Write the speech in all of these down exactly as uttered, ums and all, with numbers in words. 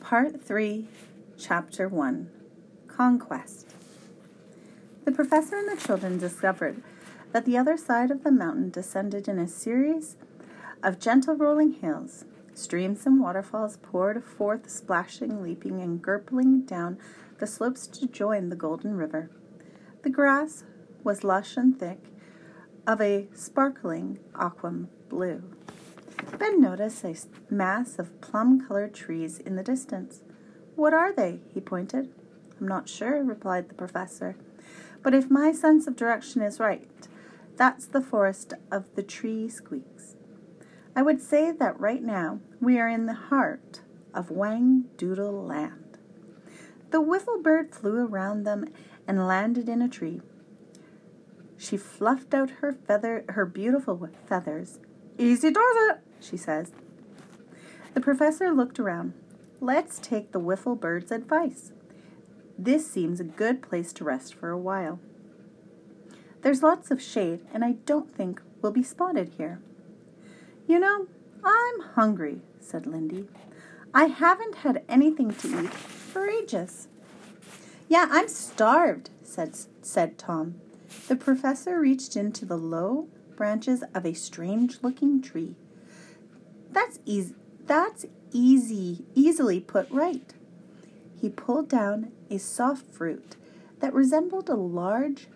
Part three, Chapter one, Conquest. The professor and the children discovered that the other side of the mountain descended in a series of gentle rolling hills. Streams and waterfalls poured forth, splashing, leaping, and gurgling down the slopes to join the golden river. The grass was lush and thick, of a sparkling aqua blue. Ben noticed a mass of plum-colored trees in the distance. "What are they?" he pointed. "I'm not sure," replied the professor. "But if my sense of direction is right, that's the forest of the tree squeaks. I would say that right now we are in the heart of Wang Doodle Land." The wiffle bird flew around them and landed in a tree. She fluffed out her feather, her beautiful feathers. "Easy does it," she says. The professor looked around. "Let's take the wiffle bird's advice. This seems a good place to rest for a while. There's lots of shade, and I don't think we'll be spotted here." "You know, I'm hungry," said Lindy. "I haven't had anything to eat for ages." "Yeah, I'm starved," said, said Tom. The professor reached into the low branches of a strange-looking tree. That's easy. That's easy, easily put right. He pulled down a soft fruit that resembled a large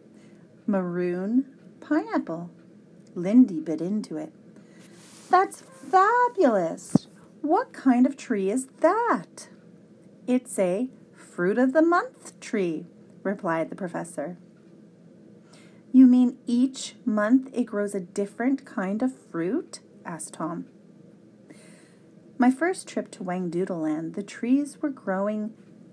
maroon pineapple. Lindy bit into it. "That's fabulous! What kind of tree is that?" "It's a fruit of the month tree," replied the professor. "You mean each month it grows a different kind of fruit?" asked Tom. "My first trip to Wang Doodle Land, the trees were growing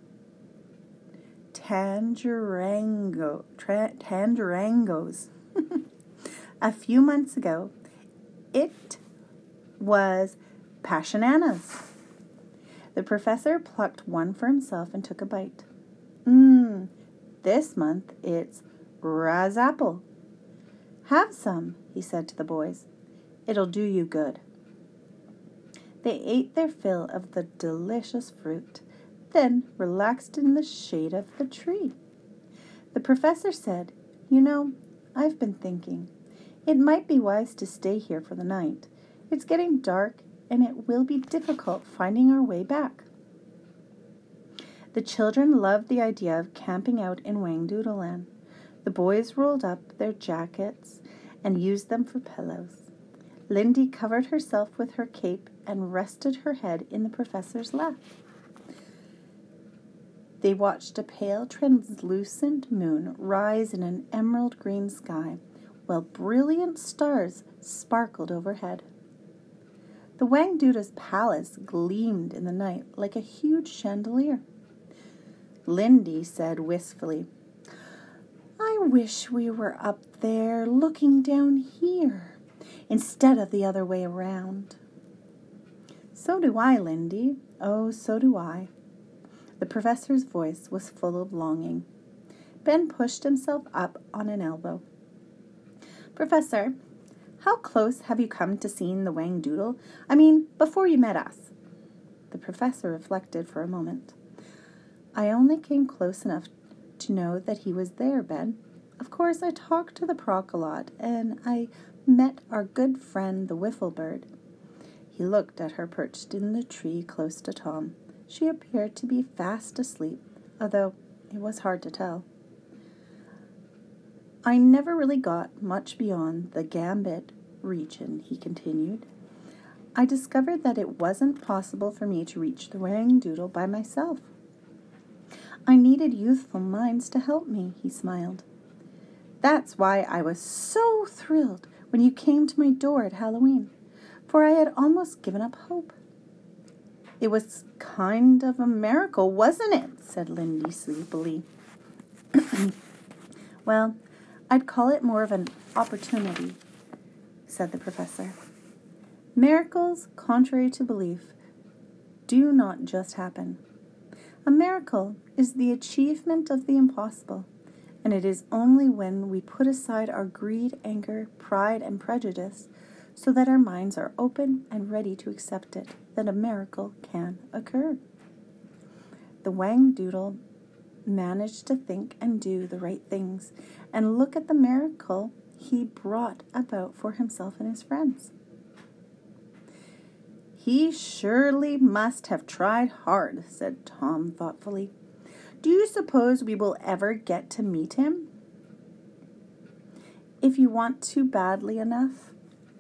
tangerango, tra- tangerangos. A few months ago, it was passionanas." The professor plucked one for himself and took a bite. Mmm, this month it's razapple. "Have some," he said to the boys. "It'll do you good." They ate their fill of the delicious fruit, then relaxed in the shade of the tree. The professor said, "You know, I've been thinking. It might be wise to stay here for the night. It's getting dark, and it will be difficult finding our way back." The children loved the idea of camping out in Wang Doodle Land. The boys rolled up their jackets and used them for pillows. Lindy covered herself with her cape and rested her head in the professor's lap. They watched a pale, translucent moon rise in an emerald green sky, while brilliant stars sparkled overhead. The Wang Doodle's palace gleamed in the night like a huge chandelier. Lindy said wistfully, "I wish we were up there looking down here instead of the other way around." "So do I, Lindy. Oh, so do I." The professor's voice was full of longing. Ben pushed himself up on an elbow. "Professor, how close have you come to seeing the Wang Doodle? I mean, before you met us." The professor reflected for a moment. "I only came close enough to know that he was there, Ben. Of course, I talked to the Proc a lot, and I met our good friend, the wiffle bird." He looked at her perched in the tree close to Tom. She appeared to be fast asleep, although it was hard to tell. "I never really got much beyond the Gambit region," he continued. "I discovered that it wasn't possible for me to reach the Wang Doodle by myself. I needed youthful minds to help me," he smiled. "That's why I was so thrilled when you came to my door at Halloween, for I had almost given up hope." "It was kind of a miracle, wasn't it?" said Lindy sleepily. "Well, I'd call it more of an opportunity," said the professor. "Miracles, contrary to belief, do not just happen. A miracle is the achievement of the impossible, and it is only when we put aside our greed, anger, pride, and prejudice so that our minds are open and ready to accept it that a miracle can occur." the Whangdoodle managed to think and do the right things, and look at the miracle he brought about for himself and his friends. "He surely must have tried hard," said Tom thoughtfully. "Do you suppose we will ever get to meet him?" "If you want to badly enough,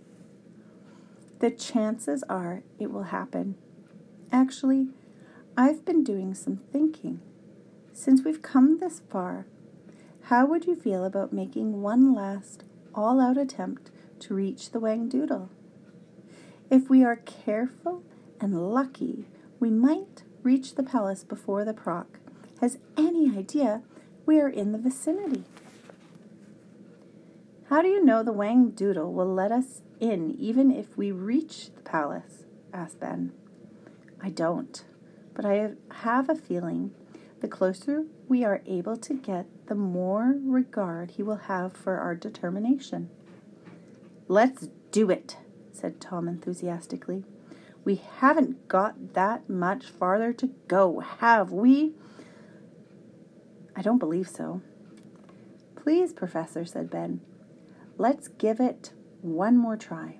the chances are it will happen. Actually, I've been doing some thinking. Since we've come this far, how would you feel about making one last all-out attempt to reach the Whangdoodle? If we are careful and lucky, we might reach the palace before the Proc has any idea we are in the vicinity." "How do you know the Whangdoodle will let us in even if we reach the palace?" asked Ben. "I don't, but I have a feeling the closer we are able to get, the more regard he will have for our determination." "Let's do it," said Tom enthusiastically. "We haven't got that much farther to go, have we?" "I don't believe so." "Please, Professor," said Ben. "Let's give it one more try."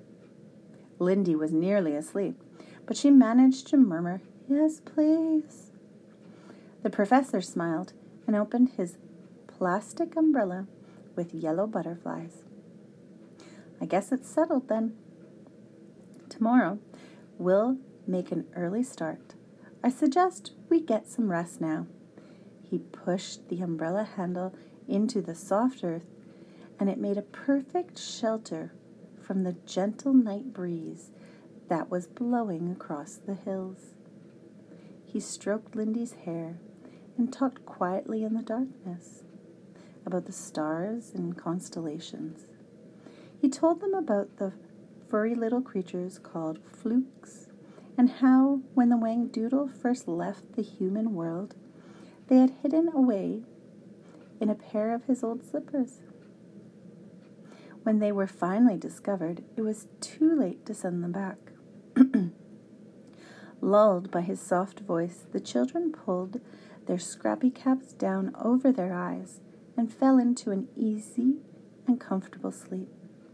Lindy was nearly asleep, but she managed to murmur, "Yes, please." The professor smiled and opened his plastic umbrella with yellow butterflies. "I guess it's settled then. Tomorrow we'll make an early start. I suggest we get some rest now." He pushed the umbrella handle into the soft earth, and it made a perfect shelter from the gentle night breeze that was blowing across the hills. He stroked Lindy's hair and talked quietly in the darkness about the stars and constellations. He told them about the furry little creatures called flukes, and how, when the Whangdoodle first left the human world, they had hidden away in a pair of his old slippers. When they were finally discovered, it was too late to send them back. Lulled by his soft voice, the children pulled their scrappy caps down over their eyes and fell into an easy and comfortable sleep.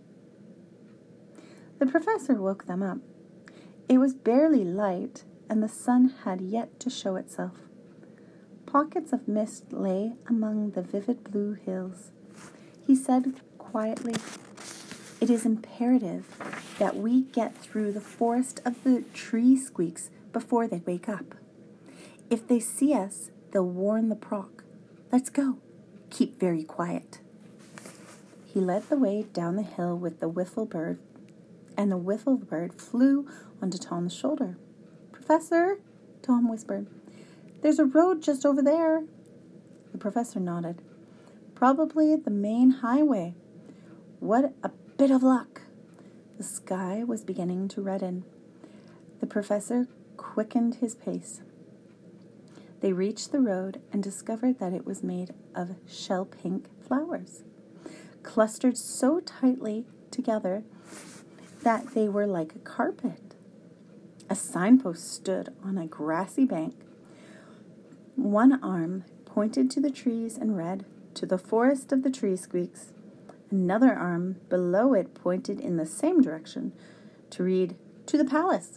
The professor woke them up. It was barely light, and the sun had yet to show itself. Pockets of mist lay among the vivid blue hills. He said quietly, "It is imperative that we get through the forest of the tree squeaks before they wake up. If they see us, they'll warn the Proc. Let's go. Keep very quiet." He led the way down the hill with the wiffle bird, and the wiffle bird flew onto Tom's shoulder. "Professor," Tom whispered, "there's a road just over there." The professor nodded. "Probably the main highway. What a bit of luck." The sky was beginning to redden. The professor quickened his pace. They reached the road and discovered that it was made of shell-pink flowers, clustered so tightly together that they were like a carpet. A signpost stood on a grassy bank. One arm pointed to the trees and read, "To the forest of the tree squeaks." Another arm below it pointed in the same direction to read, "To the palace."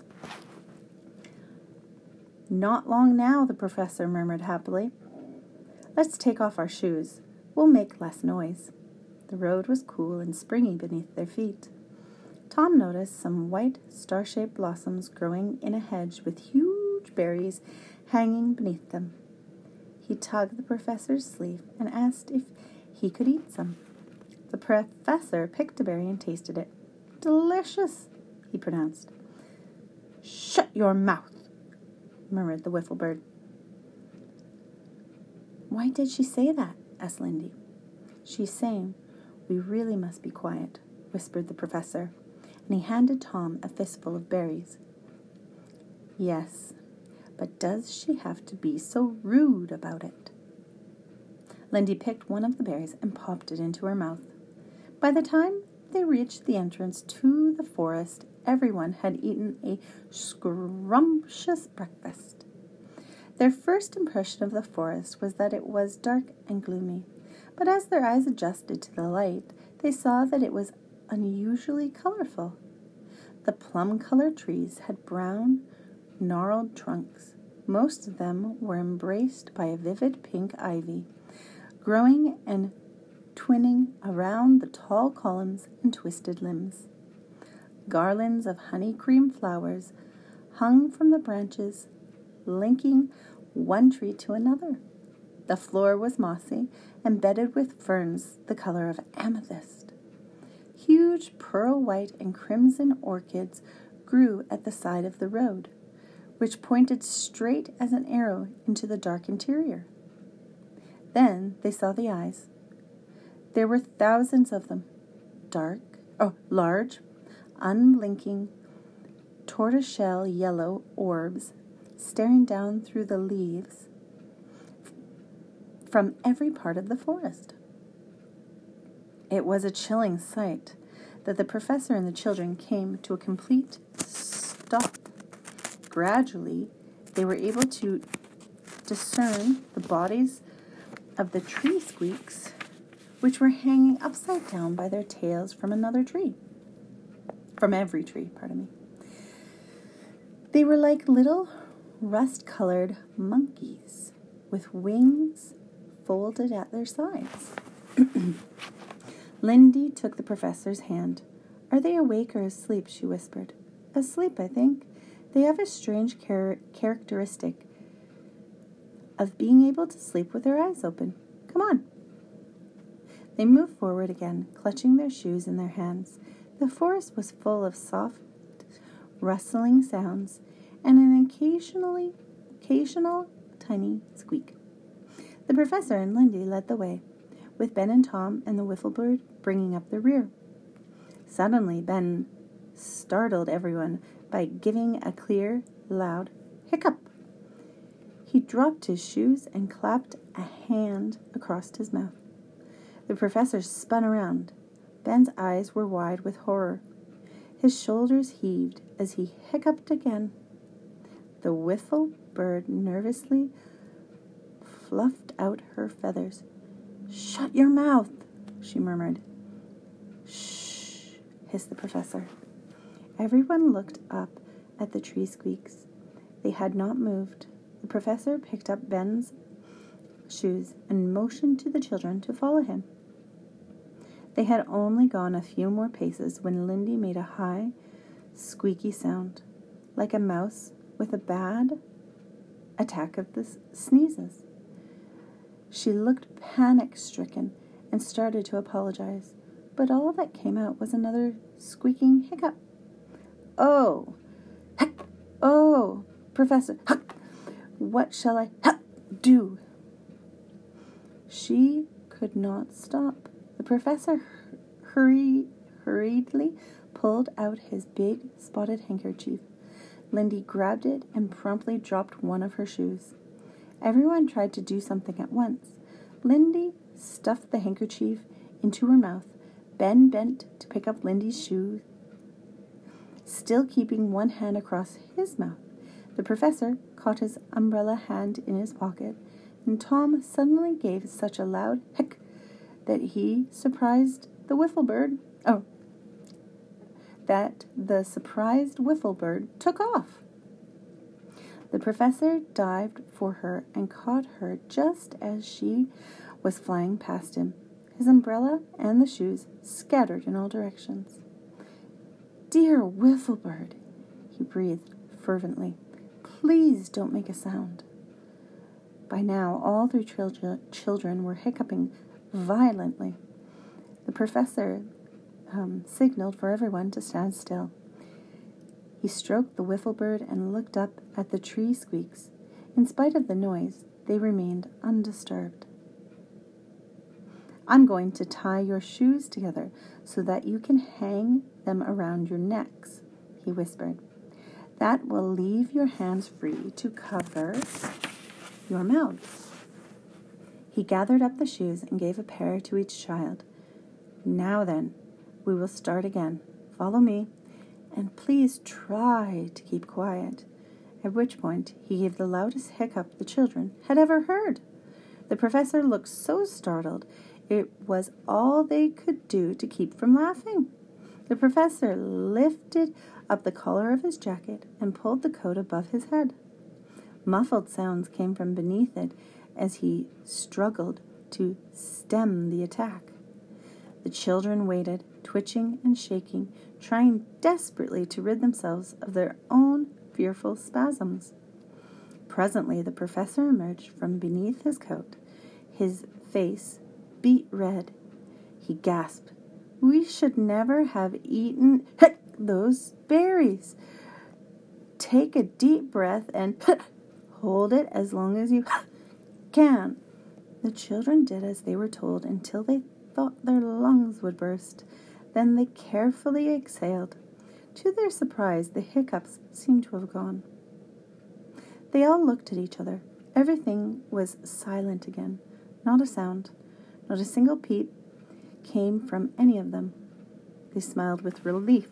"Not long now," the professor murmured happily. "Let's take off our shoes. We'll make less noise." The road was cool and springy beneath their feet. Tom noticed some white star-shaped blossoms growing in a hedge with huge berries hanging beneath them. He tugged the professor's sleeve and asked if he could eat some. The professor picked a berry and tasted it. "Delicious," he pronounced. "Shut your mouth," murmured the wiffle bird. "Why did she say that?" asked Lindy. "She's saying we really must be quiet," whispered the professor, and he handed Tom a fistful of berries. "Yes, but does she have to be so rude about it?" Lindy picked one of the berries and popped it into her mouth. By the time they reached the entrance to the forest, everyone had eaten a scrumptious breakfast. Their first impression of the forest was that it was dark and gloomy, but as their eyes adjusted to the light, they saw that it was unusually colorful. The plum-colored trees had brown, gnarled trunks. Most of them were embraced by a vivid pink ivy, growing and twining around the tall columns and twisted limbs. Garlands of honey-cream flowers hung from the branches, linking one tree to another. The floor was mossy and bedded with ferns the color of amethyst. Huge pearl white and crimson orchids grew at the side of the road, which pointed straight as an arrow into the dark interior. Then they saw the eyes. There were thousands of them, dark, oh, large, unblinking, tortoiseshell yellow orbs staring down through the leaves from every part of the forest. It was a chilling sight that the professor and the children came to a complete stop. Gradually, they were able to discern the bodies of the tree squeaks, which were hanging upside down by their tails from another tree. From every tree, pardon me. They were like little rust-colored monkeys with wings folded at their sides. Lindy took the professor's hand. "Are they awake or asleep?" she whispered. "Asleep, I think. They have a strange char- characteristic of being able to sleep with their eyes open. Come on." They moved forward again, clutching their shoes in their hands. The forest was full of soft, rustling sounds and an occasionally, occasional tiny squeak. The professor and Lindy led the way, with Ben and Tom and the Whifflebird bringing up the rear. Suddenly, Ben startled everyone by giving a clear, loud hiccup. He dropped his shoes and clapped a hand across his mouth. The professor spun around. Ben's eyes were wide with horror. His shoulders heaved as he hiccuped again. The Whifflebird nervously fluffed out her feathers. "Shut your mouth," she murmured. "Shh," hissed the professor. Everyone looked up at the tree squeaks. They had not moved. The professor picked up Ben's shoes and motioned to the children to follow him. They had only gone a few more paces when Lindy made a high, squeaky sound, like a mouse with a bad attack of the sneezes. She looked panic-stricken and started to apologize, but all that came out was another squeaking hiccup. "Oh, heck, oh, Professor, huck, what shall I huck, do?" She could not stop. The professor hurry, hurriedly pulled out his big spotted handkerchief. Lindy grabbed it and promptly dropped one of her shoes. Everyone tried to do something at once. Lindy stuffed the handkerchief into her mouth. Ben bent to pick up Lindy's shoe, still keeping one hand across his mouth. The professor caught his umbrella hand in his pocket, and Tom suddenly gave such a loud hic that he surprised the Whifflebird. Oh, that the surprised Whifflebird took off. The professor dived for her and caught her just as she was flying past him, his umbrella and the shoes scattered in all directions. "Dear Whifflebird," he breathed fervently, "please don't make a sound." By now, all three chil- children were hiccuping violently. The professor um, signaled for everyone to stand still. He stroked the Whifflebird and looked up at the tree squeaks. In spite of the noise, they remained undisturbed. "I'm going to tie your shoes together so that you can hang them around your necks," he whispered. "That will leave your hands free to cover your mouths." He gathered up the shoes and gave a pair to each child. "Now then, we will start again. Follow me, and please try to keep quiet. at which point he gave the loudest hiccup the children had ever heard. The professor looked so startled it was all they could do to keep from laughing. The professor lifted up the collar of his jacket and pulled the coat above his head. Muffled sounds came from beneath it as he struggled to stem the attack. The children waited, twitching and shaking, trying desperately to rid themselves of their own fearful spasms. Presently the professor emerged from beneath his coat, his face beet red. He gasped, "We should never have eaten those berries. Take a deep breath and hold it as long as you can." The children did as they were told until they thought their lungs would burst. Then they carefully exhaled. To their surprise, the hiccups seemed to have gone. They all looked at each other. Everything was silent again. Not a sound, not a single peep came from any of them. They smiled with relief.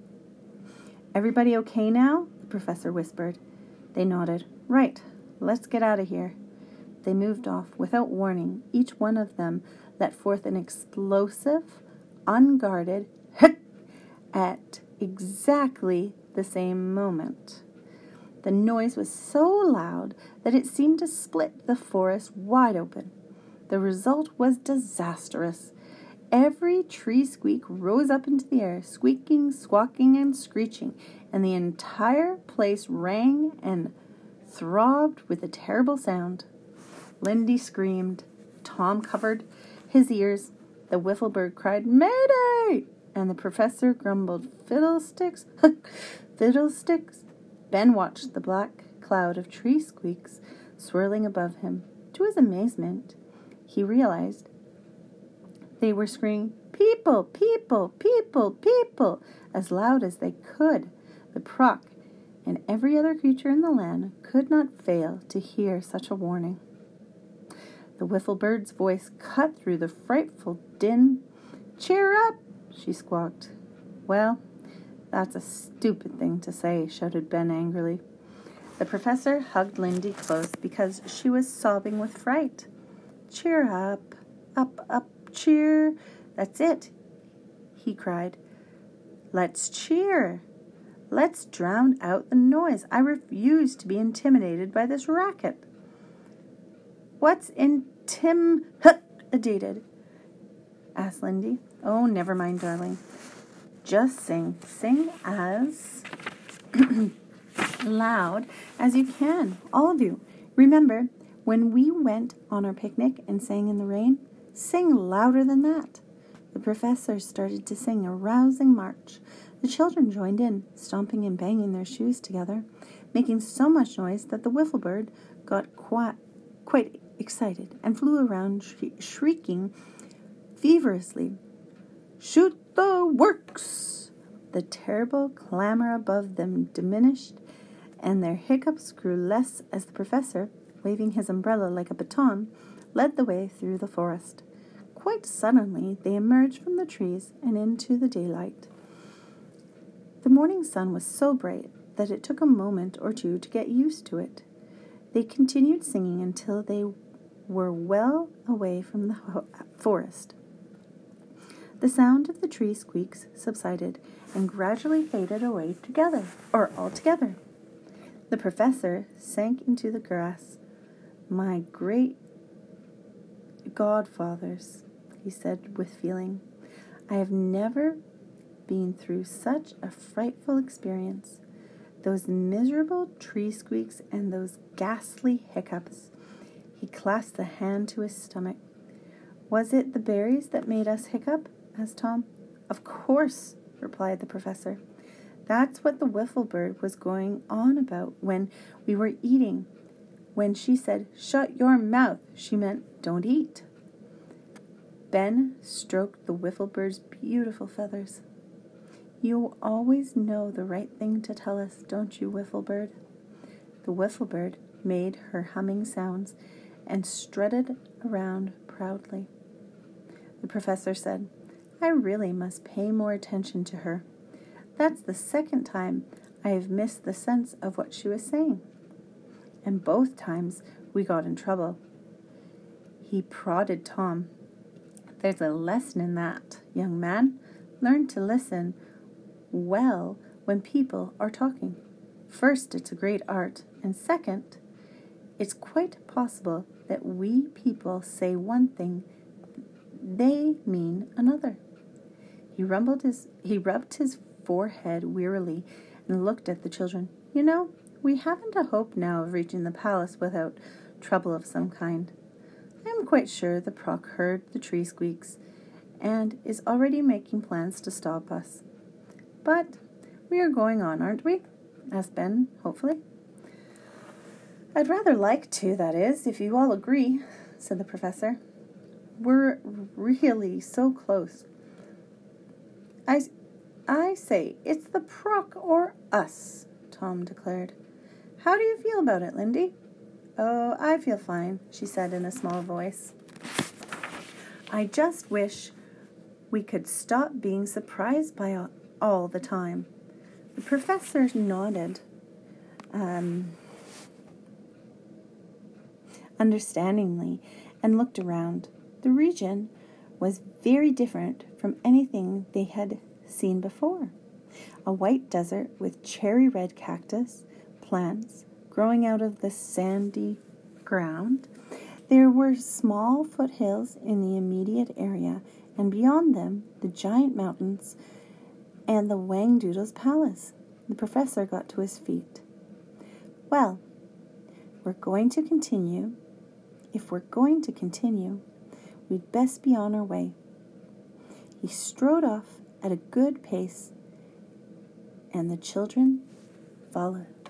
"Everybody okay now?" the professor whispered. They nodded. "Right, let's get out of here." They moved off without warning. Each one of them let forth an explosive, unguarded hic at exactly the same moment. The noise was so loud that it seemed to split the forest wide open. The result was disastrous. Every tree squeak rose up into the air, squeaking, squawking, and screeching, and the entire place rang and throbbed with a terrible sound. Lindy screamed. Tom covered his ears. The wiffle bird cried, "Mayday!" And the professor grumbled, "Fiddlesticks, fiddlesticks." Ben watched the black cloud of tree squeaks swirling above him. To his amazement, he realized they were screaming, "People, people, people, people," as loud as they could. The Proc and every other creature in the land could not fail to hear such a warning. The wiffle bird's voice cut through the frightful din. "Cheer up," she squawked. "Well, that's a stupid thing to say," shouted Ben angrily. The professor hugged Lindy close because she was sobbing with fright. "Cheer up, up, up, cheer. That's it," he cried. "Let's cheer. Let's drown out the noise. I refuse to be intimidated by this racket." "What's intimidated?" asked Lindy. "Oh, never mind, darling. Just sing. Sing as loud as you can, all of you. Remember, when we went on our picnic and sang in the rain, sing louder than that." The professor started to sing a rousing march. The children joined in, stomping and banging their shoes together, making so much noise that the wiffle bird got quite, quite excited and flew around shri- shrieking feverishly, "Shoot the works!" The terrible clamor above them diminished, and their hiccups grew less as the professor, waving his umbrella like a baton, led the way through the forest. Quite suddenly, they emerged from the trees and into the daylight. The morning sun was so bright that it took a moment or two to get used to it. They continued singing until they were well away from the ho- forest. The sound of the tree squeaks subsided and gradually faded away together, or altogether. The professor sank into the grass. "My great godfathers," he said with feeling, "I have never been through such a frightful experience. Those miserable tree squeaks and those ghastly hiccups." He clasped a hand to his stomach. "Was it the berries that made us hiccup?" asked Tom. "Of course," replied the professor. "That's what the wiffle bird was going on about when we were eating. When she said, 'Shut your mouth,' she meant, 'Don't eat.'" Ben stroked the wiffle bird's beautiful feathers. "You always know the right thing to tell us, don't you, wiffle bird?" The wiffle bird made her humming sounds and strutted around proudly. The professor said, "I really must pay more attention to her. That's the second time I have missed the sense of what she was saying. And both times we got in trouble. He prodded Tom. There's a lesson in that, young man. Learn to listen well when people are talking. First, it's a great art, and second, it's quite possible that we people say one thing, they mean another. He rumbled his he rubbed his forehead wearily and looked at the children. You know, we haven't a hope now of reaching the palace without trouble of some kind. I am quite sure the Proc heard the tree squeaks and is already making plans to stop us. But we are going on, aren't we? Asked Ben, hopefully. I'd rather like to, that is, if you all agree, said the professor. We're really so close. I, I say, it's the Proc or us, Tom declared. How do you feel about it, Lindy? Oh, I feel fine, she said in a small voice. I just wish we could stop being surprised by all, all the time. The professor nodded, um, understandingly, and looked around. The region was very different from anything they had seen before. A white desert with cherry-red cactus, plants growing out of the sandy ground. There were small foothills in the immediate area, and beyond them, the giant mountains and the Whangdoodle's palace. The professor got to his feet. Well, we're going to continue. If we're going to continue, we'd best be on our way. He strode off at a good pace, and the children followed.